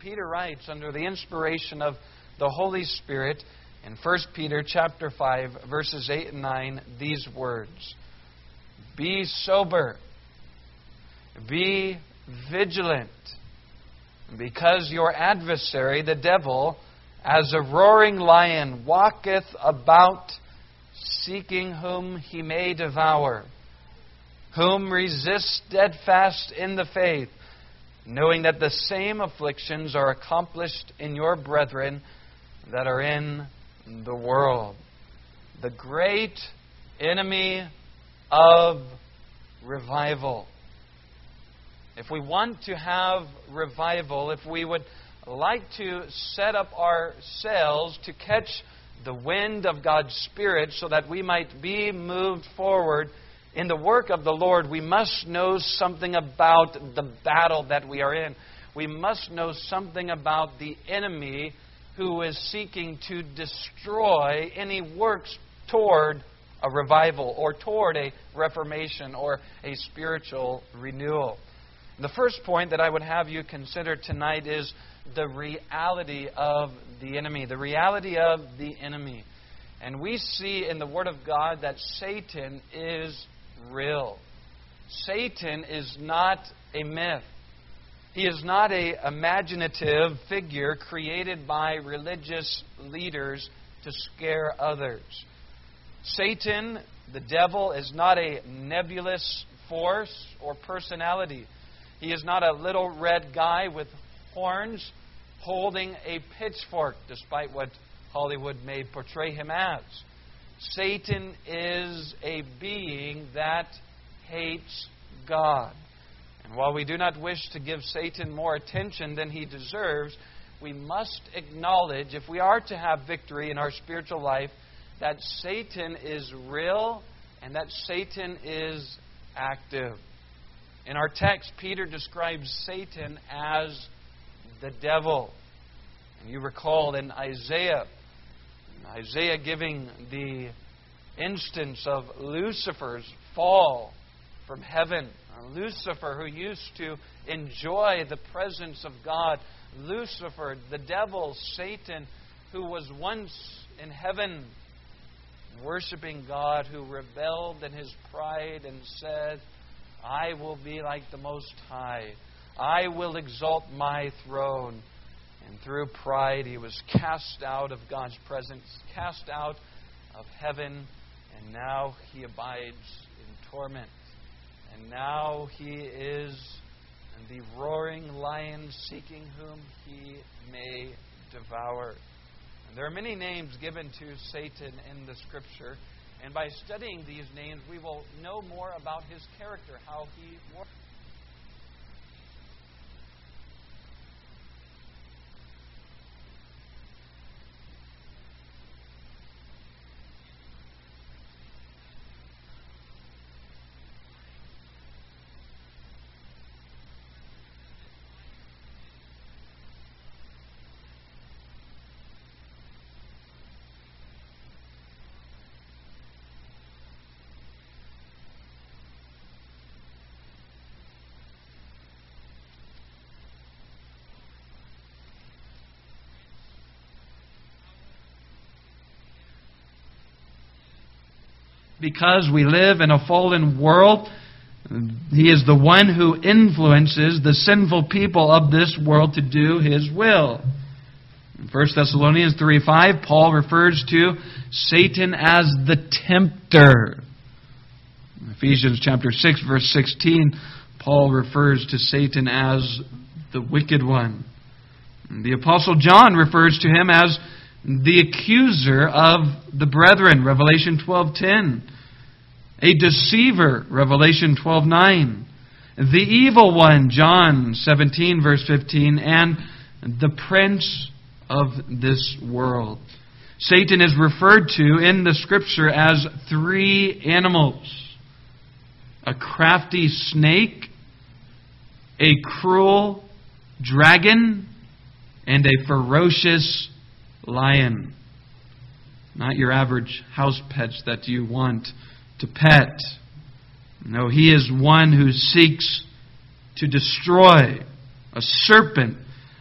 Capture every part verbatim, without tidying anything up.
Peter writes under the inspiration of the Holy Spirit in First Peter chapter five, verses eight and nine, these words: "Be sober, be vigilant, because your adversary, the devil, as a roaring lion, walketh about, seeking whom he may devour. Whom resist steadfast in the faith, knowing that the same afflictions are accomplished in your brethren that are in the world." The great enemy of revival. If we want to have revival, if we would like to set up our sails to catch the wind of God's Spirit so that we might be moved forward in the work of the Lord, we must know something about the battle that we are in. We must know something about the enemy who is seeking to destroy any works toward a revival or toward a reformation or a spiritual renewal. The first point that I would have you consider tonight is the reality of the enemy. The reality of the enemy. And we see in the Word of God that Satan is real. Satan is not a myth. He is not an imaginative figure created by religious leaders to scare others. Satan, the devil, is not a nebulous force or personality. He is not a little red guy with horns holding a pitchfork, despite what Hollywood may portray him as. Satan is a being that hates God. And while we do not wish to give Satan more attention than he deserves, we must acknowledge, if we are to have victory in our spiritual life, that Satan is real and that Satan is active. In our text, Peter describes Satan as the devil. And you recall in Isaiah, Isaiah giving the instance of Lucifer's fall from heaven. Lucifer, who used to enjoy the presence of God. Lucifer, the devil, Satan, who was once in heaven worshiping God, who rebelled in his pride and said, "I will be like the Most High. I will exalt my throne." And through pride, he was cast out of God's presence, cast out of heaven, and now he abides in torment. And now he is the roaring lion, seeking whom he may devour. And there are many names given to Satan in the Scripture, and by studying these names, we will know more about his character, how he works. Because we live in a fallen world, he is the one who influences the sinful people of this world to do his will. In First Thessalonians three five, Paul refers to Satan as the tempter. In Ephesians chapter six, verse sixteen, Paul refers to Satan as the wicked one. And the Apostle John refers to him as the accuser of the brethren, Revelation twelve ten. A deceiver, Revelation twelve nine. The evil one, John seventeen, verse fifteen. And the prince of this world. Satan is referred to in the Scripture as three animals. A crafty snake, a cruel dragon, and a ferocious lion. Not your average house pets that you want to pet. No, he is one who seeks to destroy. A serpent,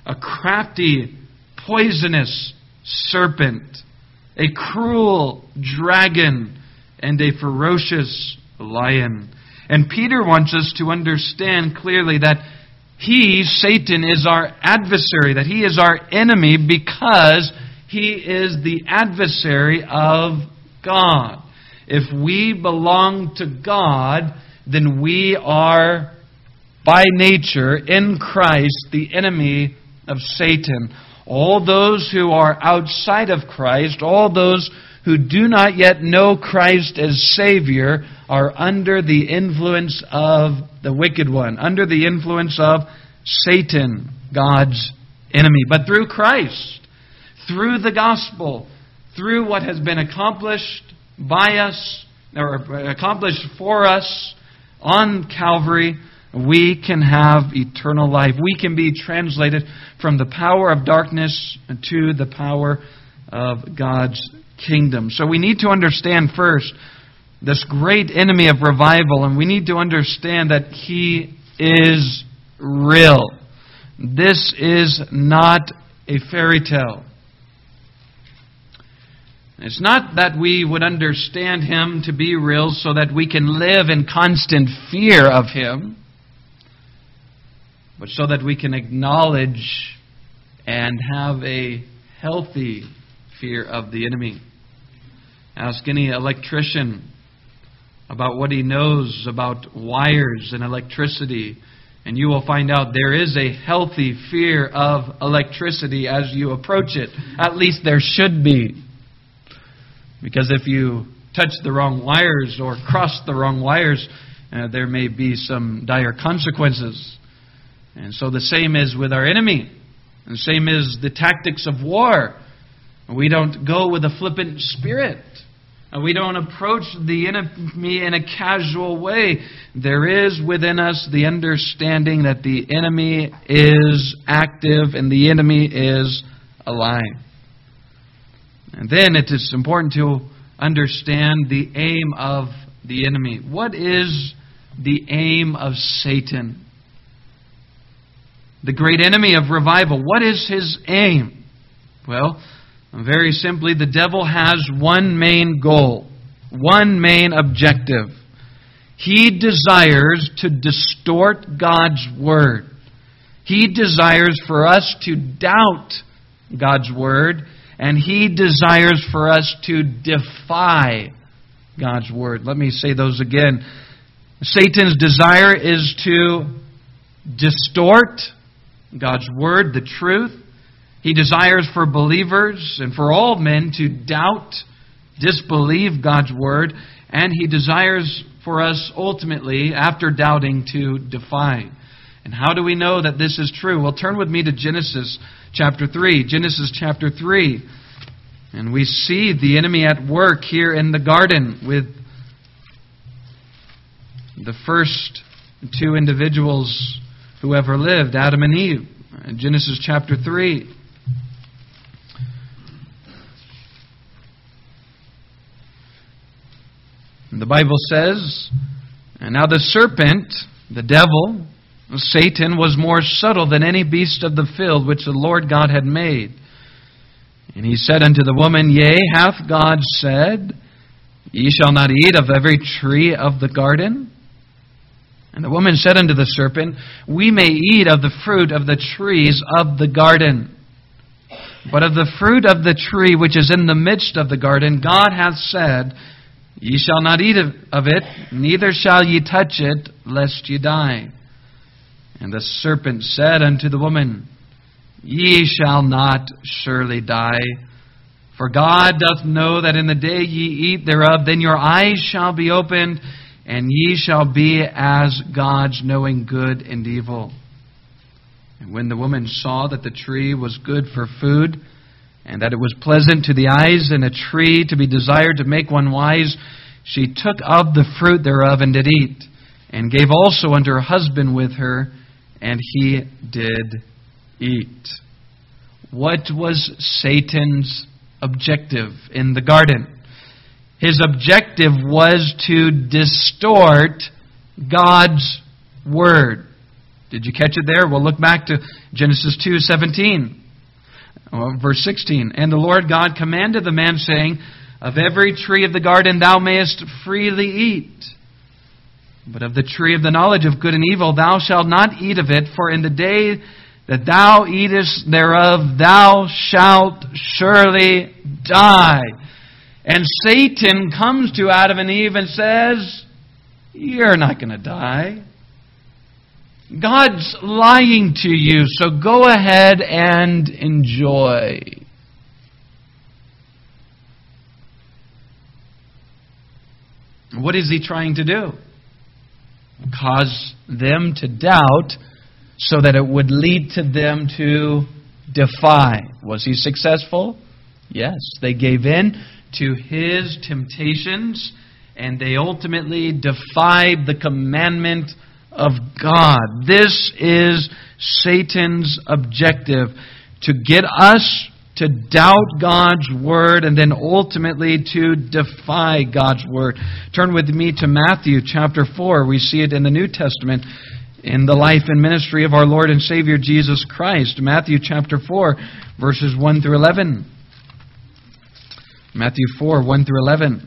a crafty, poisonous serpent, a cruel dragon, and a ferocious lion. And Peter wants us to understand clearly that he, Satan, is our adversary, that he is our enemy because he is the adversary of God. If we belong to God, then we are, by nature, in Christ, the enemy of Satan. All those who are outside of Christ, all those who do not yet know Christ as Savior, are under the influence of the wicked one, under the influence of Satan, God's enemy. But through Christ, through the gospel, through what has been accomplished by us, or accomplished for us on Calvary, we can have eternal life. We can be translated from the power of darkness to the power of God's kingdom. So we need to understand first this great enemy of revival, and we need to understand that he is real. This is not a fairy tale. It's not that we would understand him to be real so that we can live in constant fear of him, but so that we can acknowledge and have a healthy fear of the enemy. Ask any electrician about what he knows about wires and electricity, and you will find out there is a healthy fear of electricity as you approach it. At least there should be. Because if you touch the wrong wires or cross the wrong wires, uh, there may be some dire consequences. And so the same is with our enemy. And the same is the tactics of war. We don't go with a flippant spirit. We don't approach the enemy in a casual way. There is within us the understanding that the enemy is active and the enemy is alive. And then it is important to understand the aim of the enemy. What is the aim of Satan? The great enemy of revival. What is his aim? Well, very simply, the devil has one main goal, one main objective. He desires to distort God's Word. He desires for us to doubt God's Word, and he desires for us to defy God's Word. Let me say those again. Satan's desire is to distort God's Word, the truth. He desires for believers and for all men to doubt, disbelieve God's Word, and he desires for us ultimately, after doubting, to defy. And how do we know that this is true? Well, turn with me to Genesis chapter three. Genesis chapter three. And we see the enemy at work here in the garden with the first two individuals who ever lived, Adam and Eve. Genesis chapter three. The Bible says, and now the serpent, the devil, Satan, was more subtle than any beast of the field which the Lord God had made. And he said unto the woman, Yea, hath God said, Ye shall not eat of every tree of the garden? And the woman said unto the serpent, We may eat of the fruit of the trees of the garden. But of the fruit of the tree which is in the midst of the garden, God hath said, Ye shall not eat of it, neither shall ye touch it, lest ye die. And the serpent said unto the woman, Ye shall not surely die. For God doth know that in the day ye eat thereof, then your eyes shall be opened, and ye shall be as gods, knowing good and evil. And when the woman saw that the tree was good for food, and that it was pleasant to the eyes, and a tree to be desired to make one wise, she took of the fruit thereof and did eat, and gave also unto her husband with her, and he did eat. What was Satan's objective in the garden? His objective was to distort God's Word. Did you catch it there? We'll look back to Genesis two seventeen, verse sixteen. And the Lord God commanded the man, saying, of every tree of the garden thou mayest freely eat, but of the tree of the knowledge of good and evil thou shalt not eat of it, for in the day that thou eatest thereof thou shalt surely die. And Satan comes to Adam and Eve and says, you're not going to die. God's lying to you, so go ahead and enjoy. What is he trying to do? Cause them to doubt so that it would lead to them to defy. Was he successful? Yes. They gave in to his temptations and they ultimately defied the commandment of God. This is Satan's objective, to get us to doubt God's Word and then ultimately to defy God's Word. Turn with me to Matthew chapter four. We see it in the New Testament in the life and ministry of our Lord and Savior Jesus Christ. Matthew chapter four, verses one through eleven. Matthew four, one through eleven.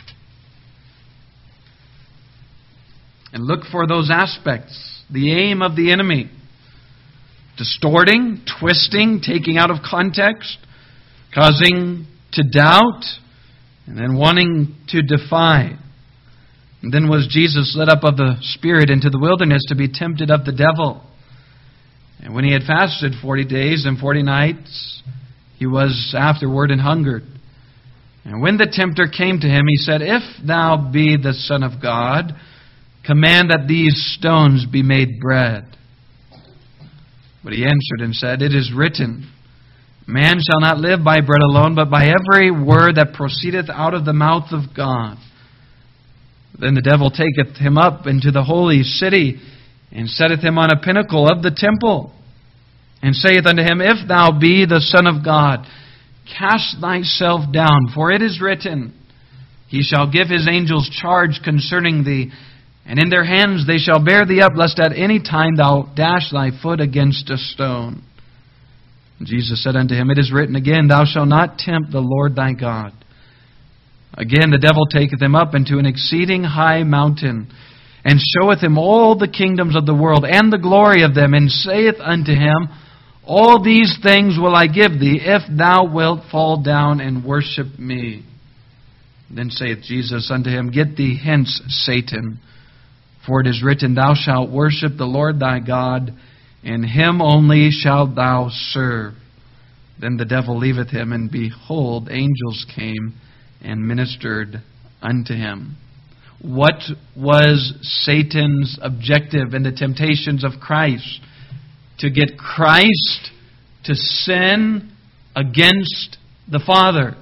And look for those aspects, the aim of the enemy. Distorting, twisting, taking out of context, causing to doubt, and then wanting to defy. And then was Jesus led up of the Spirit into the wilderness to be tempted of the devil. And when he had fasted forty days and forty nights, he was afterward and hungered. And when the tempter came to him, he said, if thou be the Son of God, command that these stones be made bread. But he answered and said, it is written, man shall not live by bread alone, but by every word that proceedeth out of the mouth of God. Then the devil taketh him up into the holy city, and setteth him on a pinnacle of the temple, and saith unto him, if thou be the Son of God, cast thyself down, for it is written, he shall give his angels charge concerning thee, and in their hands they shall bear thee up, lest at any time thou dash thy foot against a stone. And Jesus said unto him, it is written again, thou shalt not tempt the Lord thy God. Again the devil taketh him up into an exceeding high mountain, and showeth him all the kingdoms of the world, and the glory of them, and saith unto him, all these things will I give thee, if thou wilt fall down and worship me. Then saith Jesus unto him, get thee hence, Satan. For it is written, thou shalt worship the Lord thy God, and him only shalt thou serve. Then the devil leaveth him, and behold, angels came and ministered unto him. What was Satan's objective in the temptations of Christ? To get Christ to sin against the Father.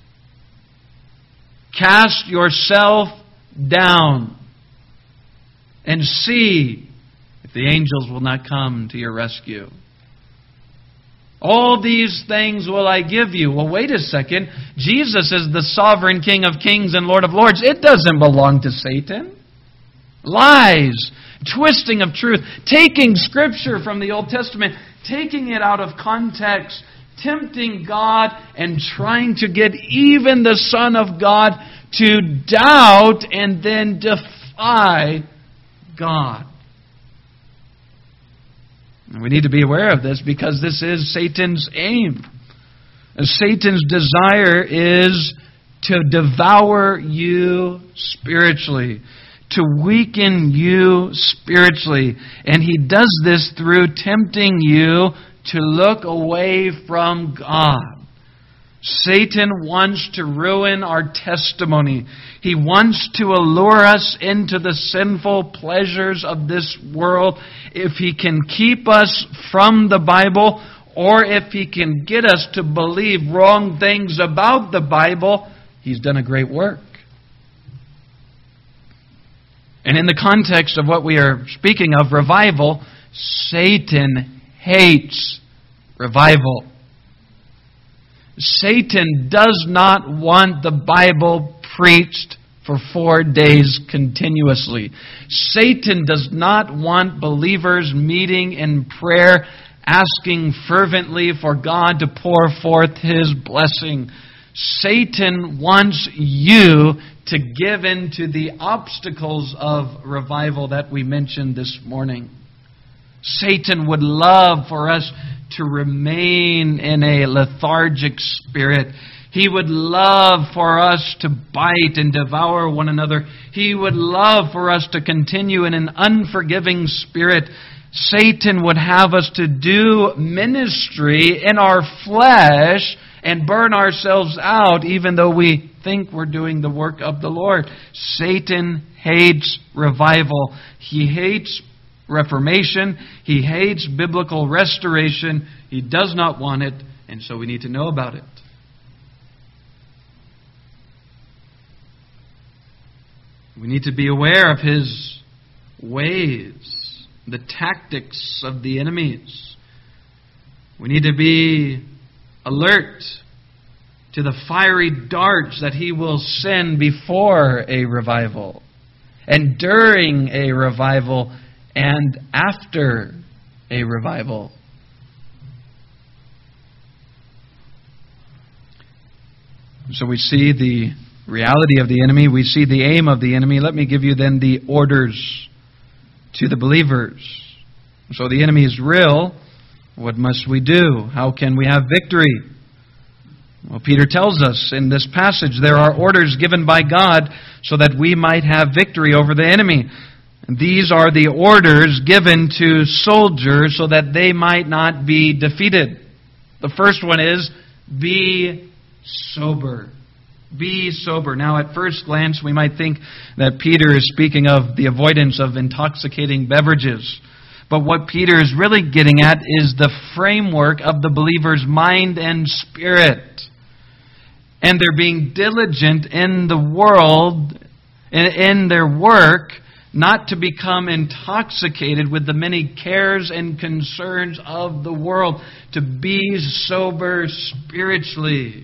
Cast yourself down and see if the angels will not come to your rescue. All these things will I give you. Well, wait a second. Jesus is the sovereign King of kings and Lord of lords. It doesn't belong to Satan. Lies, twisting of truth, taking Scripture from the Old Testament, taking it out of context, tempting God, and trying to get even the Son of God to doubt and then defy God. And we need to be aware of this because this is Satan's aim. And Satan's desire is to devour you spiritually, to weaken you spiritually. And he does this through tempting you to look away from God. Satan wants to ruin our testimony. He wants to allure us into the sinful pleasures of this world if he can keep us from the Bible, or if he can get us to believe wrong things about the Bible. He's done a great work. And in the context of what we are speaking of, revival, Satan hates revival. Satan does not want the Bible preached for four days continuously. Satan does not want believers meeting in prayer, asking fervently for God to pour forth His blessing. Satan wants you to give in to the obstacles of revival that we mentioned this morning. Satan would love for us to remain in a lethargic spirit. He would love for us to bite and devour one another. He would love for us to continue in an unforgiving spirit. Satan would have us to do ministry in our flesh and burn ourselves out even though we think we're doing the work of the Lord. Satan hates revival. He hates reformation. He hates biblical restoration. He does not want it, and so we need to know about it. We need to be aware of his ways, the tactics of the enemies. We need to be alert to the fiery darts that he will send before a revival, and during a revival, and after a revival. So we see the reality of the enemy. We see the aim of the enemy. Let me give you then the orders to the believers. So the enemy is real. What must we do? How can we have victory? Well, Peter tells us in this passage there are orders given by God so that we might have victory over the enemy. These are the orders given to soldiers so that they might not be defeated. The first one is, be sober. Be sober. Now, at first glance, we might think that Peter is speaking of the avoidance of intoxicating beverages. But what Peter is really getting at is the framework of the believer's mind and spirit. And they're being diligent in the world, in their work, not to become intoxicated with the many cares and concerns of the world. To be sober spiritually.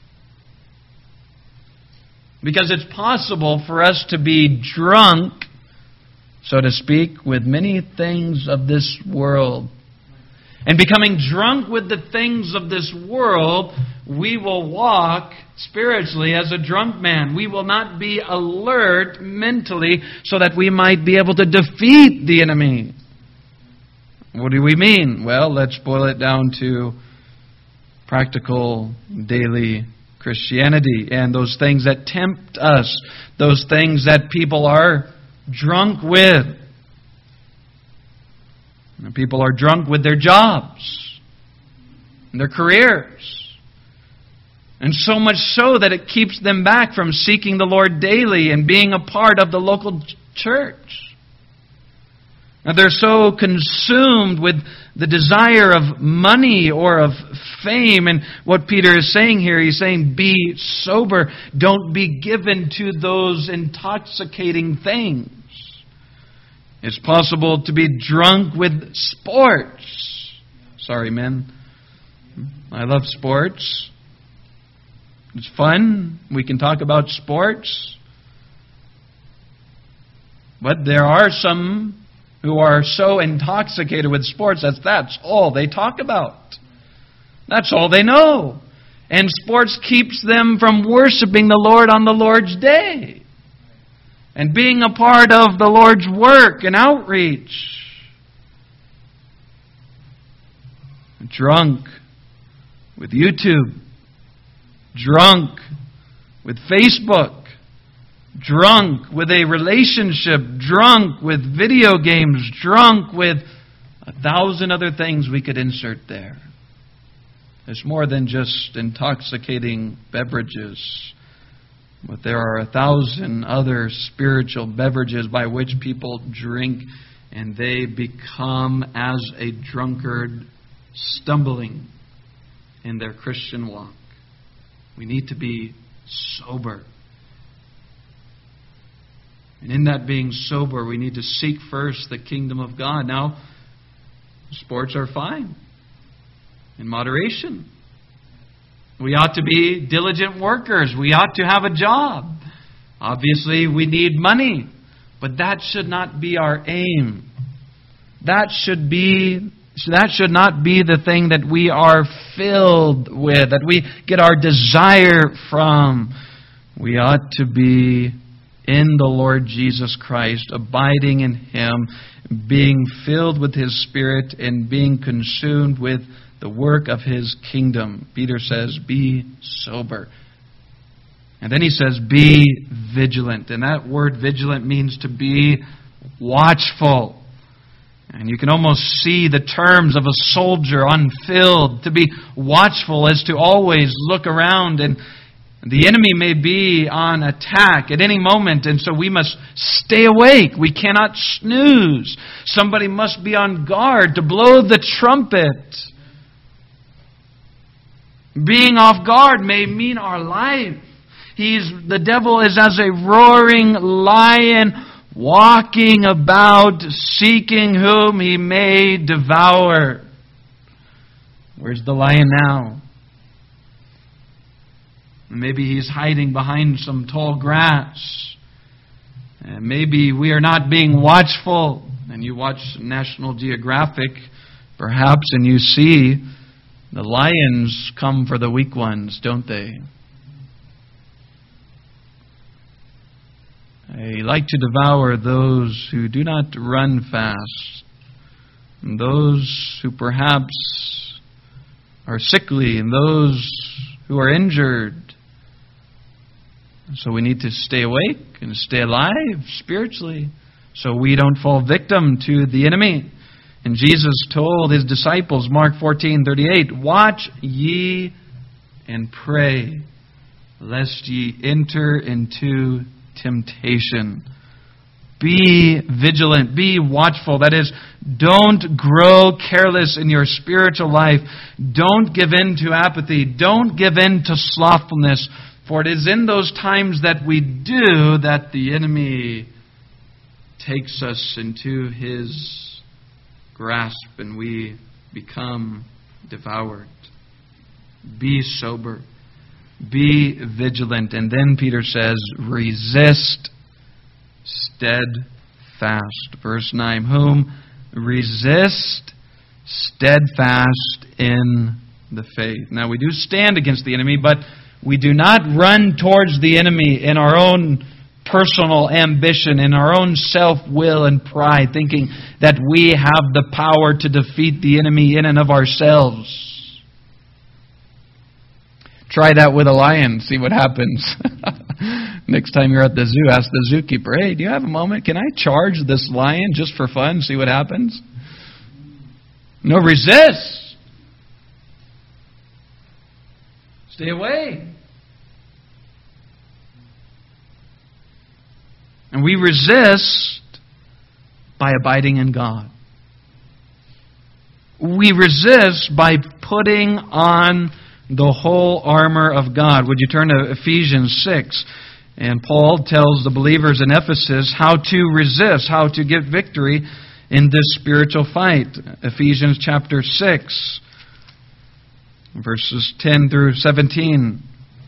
Because it's possible for us to be drunk, so to speak, with many things of this world. And becoming drunk with the things of this world, we will walk spiritually as a drunk man. We will not be alert mentally so that we might be able to defeat the enemy. What do we mean? Well, let's boil it down to practical daily Christianity and those things that tempt us, those things that people are drunk with. And people are drunk with their jobs and their careers. And so much so that it keeps them back from seeking the Lord daily and being a part of the local church. Now, they're so consumed with the desire of money or of fame. And what Peter is saying here, he's saying, be sober. Don't be given to those intoxicating things. It's possible to be drunk with sports. Sorry, men. I love sports. It's fun. We can talk about sports. But there are some who are so intoxicated with sports that that's all they talk about. That's all they know. And sports keeps them from worshiping the Lord on the Lord's day. And being a part of the Lord's work and outreach. Drunk with YouTube. Drunk with Facebook. Drunk with a relationship. Drunk with video games. Drunk with a thousand other things we could insert there. There's more than just intoxicating beverages. But there are a thousand other spiritual beverages by which people drink, and they become as a drunkard, stumbling in their Christian walk. We need to be sober. And in that being sober, we need to seek first the kingdom of God. Now, sports are fine, in moderation. We ought to be diligent workers. We ought to have a job. Obviously, we need money, but that should not be our aim. That should be that should not be the thing that we are filled with, that we get our desire from. We ought to be in the Lord Jesus Christ, abiding in Him, being filled with His Spirit, and being consumed with the work of His kingdom. Peter says, be sober. And then he says, be vigilant. And that word vigilant means to be watchful. And you can almost see the terms of a soldier unfilled. To be watchful is to always look around, and the enemy may be on attack at any moment, and so we must stay awake. We cannot snooze. Somebody must be on guard to blow the trumpet. Being off guard may mean our life. He's the devil is as a roaring lion, walking about, seeking whom he may devour. Where's the lion now? Maybe he's hiding behind some tall grass. And maybe we are not being watchful. And you watch National Geographic, perhaps, and you see the lions come for the weak ones, don't they? They like to devour those who do not run fast, and those who perhaps are sickly, and those who are injured. So we need to stay awake and stay alive spiritually, so we don't fall victim to the enemy. And Jesus told His disciples, Mark fourteen thirty-eight, watch ye and pray, lest ye enter into temptation. Be vigilant. Be watchful. That is, don't grow careless in your spiritual life. Don't give in to apathy. Don't give in to slothfulness. For it is in those times that we do that the enemy takes us into his grasp and we become devoured. Be sober. Be vigilant. And then Peter says, resist steadfast. Verse nine, whom resist steadfast in the faith. Now we do stand against the enemy, but we do not run towards the enemy in our own personal ambition, in our own self-will and pride, thinking that we have the power to defeat the enemy in and of ourselves. Try that with a lion, see what happens. Next time you're at the zoo, ask the zookeeper, hey, do you have a moment? Can I charge this lion just for fun, see what happens? No, resist. Stay away. And we resist by abiding in God. We resist by putting on the whole armor of God. Would you turn to Ephesians six? And Paul tells the believers in Ephesus how to resist, how to get victory in this spiritual fight. Ephesians chapter six, verses ten through seventeen.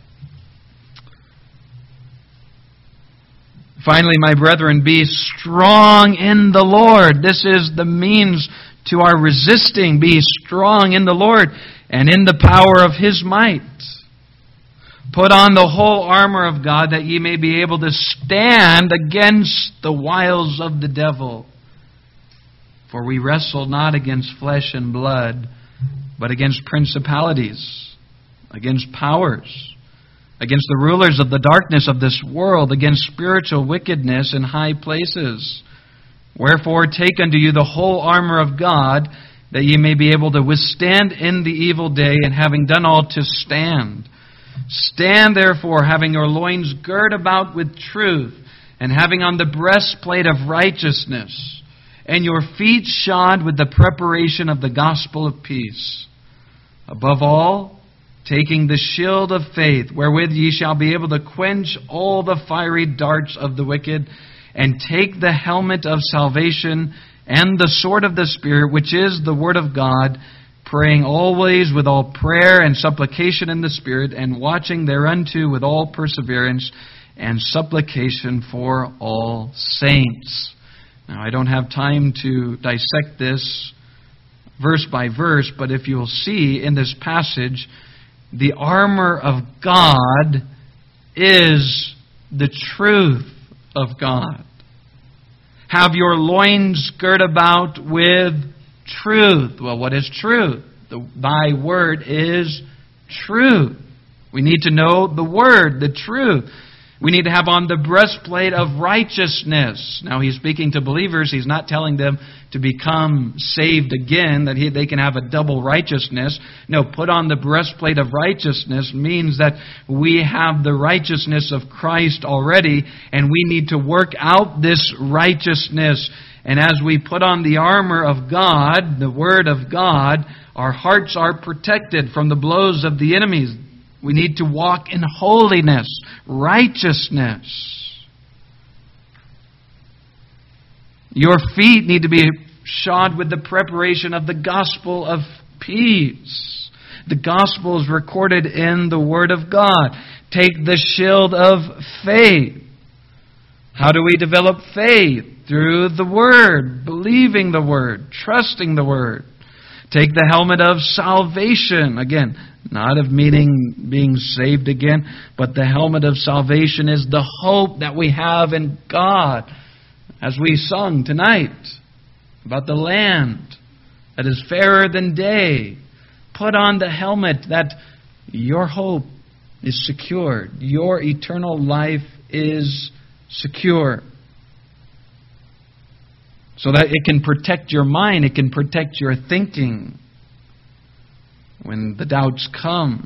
Finally, my brethren, be strong in the Lord. This is the means to our resisting. Be strong in the Lord and in the power of His might. Put on the whole armor of God, that ye may be able to stand against the wiles of the devil. For we wrestle not against flesh and blood, but against principalities, against powers, against the rulers of the darkness of this world, against spiritual wickedness in high places. Wherefore take unto you the whole armor of God, that ye may be able to withstand in the evil day, and having done all, to stand. Stand therefore, having your loins girt about with truth, and having on the breastplate of righteousness, and your feet shod with the preparation of the gospel of peace. Above all, taking the shield of faith, wherewith ye shall be able to quench all the fiery darts of the wicked, and take the helmet of salvation and the sword of the Spirit, which is the word of God, praying always with all prayer and supplication in the Spirit, and watching thereunto with all perseverance and supplication for all saints. Now, I don't have time to dissect this verse by verse, but if you'll see in this passage, the armor of God is the truth of God. Have your loins girt about with truth. Well, what is truth? The, thy word is truth. We need to know the word, the truth. We need to have on the breastplate of righteousness. Now, he's speaking to believers. He's not telling them to become saved again, that he, they can have a double righteousness. No, put on the breastplate of righteousness means that we have the righteousness of Christ already, and we need to work out this righteousness. And as we put on the armor of God, the Word of God, our hearts are protected from the blows of the enemies. We need to walk in holiness, righteousness. Your feet need to be shod with the preparation of the gospel of peace. The gospel is recorded in the Word of God. Take the shield of faith. How do we develop faith? Through the Word, believing the Word, trusting the Word. Take the helmet of salvation. Again, not of meaning being saved again, but the helmet of salvation is the hope that we have in God. As we sung tonight about the land that is fairer than day. Put on the helmet that your hope is secured. Your eternal life is secure. So that it can protect your mind, it can protect your thinking when the doubts come.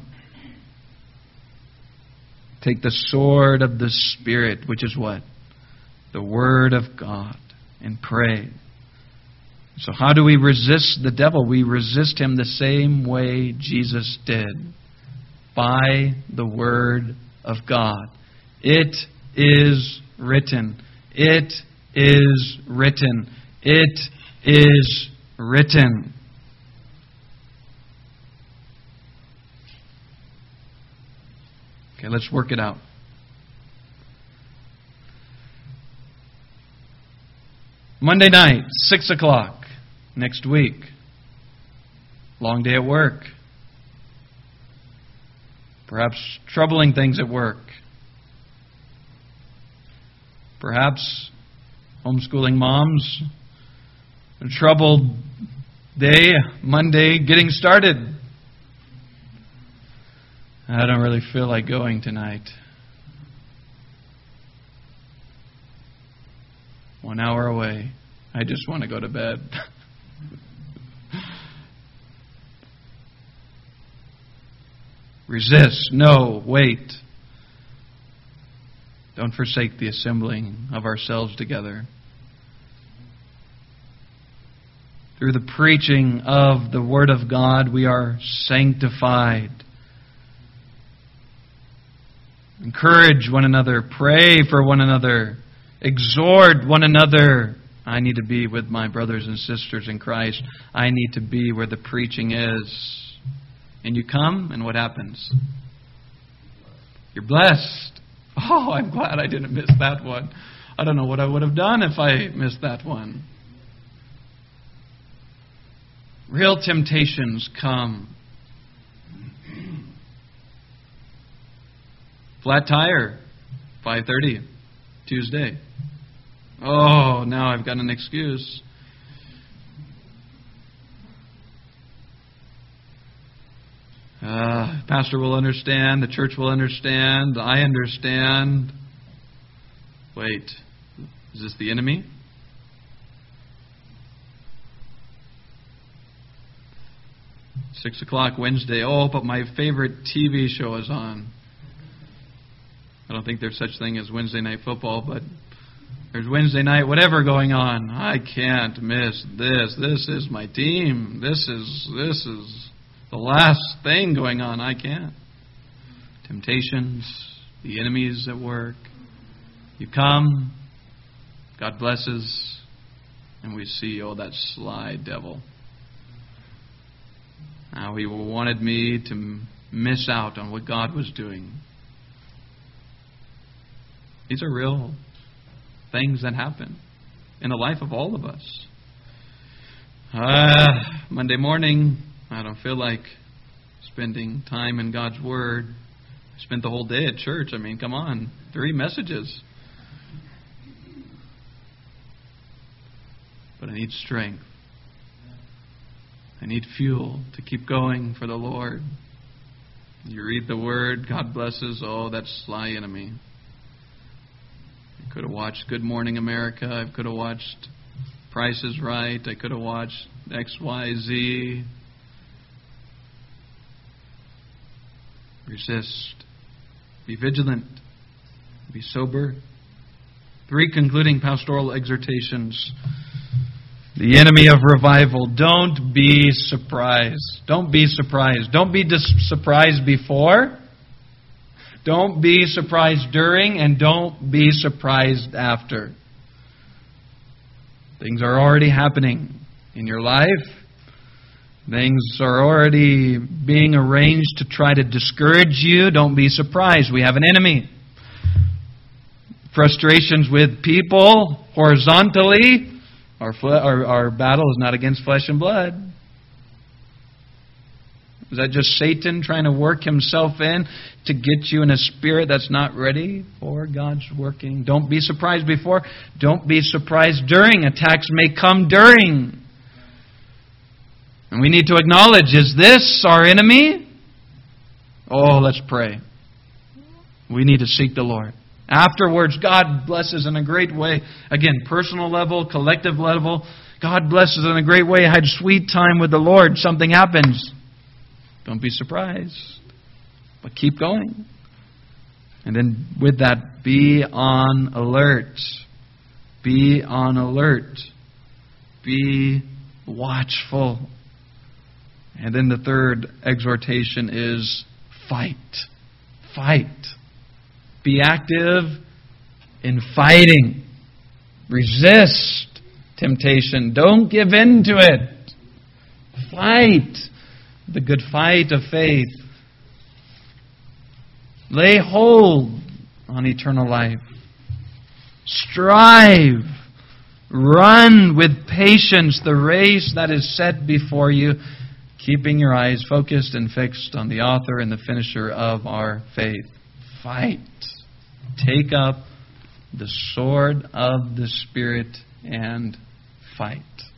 Take the sword of the Spirit, which is what? The Word of God, and pray. So how do we resist the devil? We resist him the same way Jesus did. By the Word of God. It is written. It is written. It is written. Okay, let's work it out. Monday night, six o'clock next week. Long day at work. Perhaps troubling things at work. Perhaps homeschooling moms. A troubled day, Monday, getting started. I don't really feel like going tonight. One hour away. I just want to go to bed. Resist. No, wait. Don't forsake the assembling of ourselves together. Through the preaching of the Word of God, we are sanctified. Encourage one another. Pray for one another. Exhort one another. I need to be with my brothers and sisters in Christ. I need to be where the preaching is. And you come, and what happens? You're blessed. Oh, I'm glad I didn't miss that one. I don't know what I would have done if I missed that one. Real temptations come. Flat tire, five thirty, Tuesday. Oh, now I've got an excuse. Uh, pastor will understand. The church will understand. I understand. Wait, is this the enemy? Six o'clock Wednesday. Oh, but my favorite T V show is on. I don't think there's such thing as Wednesday night football, but there's Wednesday night whatever going on. I can't miss this. This is my team. This is this is the last thing going on. I can't. Temptations, the enemies at work. You come, God blesses, and we see, oh, that sly devil. Now he wanted me to miss out on what God was doing. These are real things that happen in the life of all of us. Uh, Monday morning, I don't feel like spending time in God's Word. I spent the whole day at church. I mean, come on. Three messages. But I need strength. I need fuel to keep going for the Lord. You read the Word, God blesses. Oh, that sly enemy. I could have watched Good Morning America. I could have watched Price is Right. I could have watched X Y Z. Resist. Be vigilant. Be sober. Three concluding pastoral exhortations. The enemy of revival. Don't be surprised. Don't be surprised. Don't be dis- surprised before. Don't be surprised during. And don't be surprised after. Things are already happening in your life. Things are already being arranged to try to discourage you. Don't be surprised. We have an enemy. Frustrations with people horizontally. Our, fle- our, our battle is not against flesh and blood. Is that just Satan trying to work himself in to get you in a spirit that's not ready for God's working? Don't be surprised before. Don't be surprised during. Attacks may come during. And we need to acknowledge, is this our enemy? Oh, let's pray. We need to seek the Lord. Afterwards, God blesses in a great way. Again, personal level, collective level. God blesses in a great way. I had sweet time with the Lord. Something happens. Don't be surprised. But keep going. And then with that, be on alert. Be on alert. Be watchful. And then the third exhortation is fight. Fight. Be active in fighting. Resist temptation. Don't give in to it. Fight the good fight of faith. Lay hold on eternal life. Strive. Run with patience the race that is set before you, keeping your eyes focused and fixed on the author and the finisher of our faith. Fight. Take up the sword of the Spirit and fight.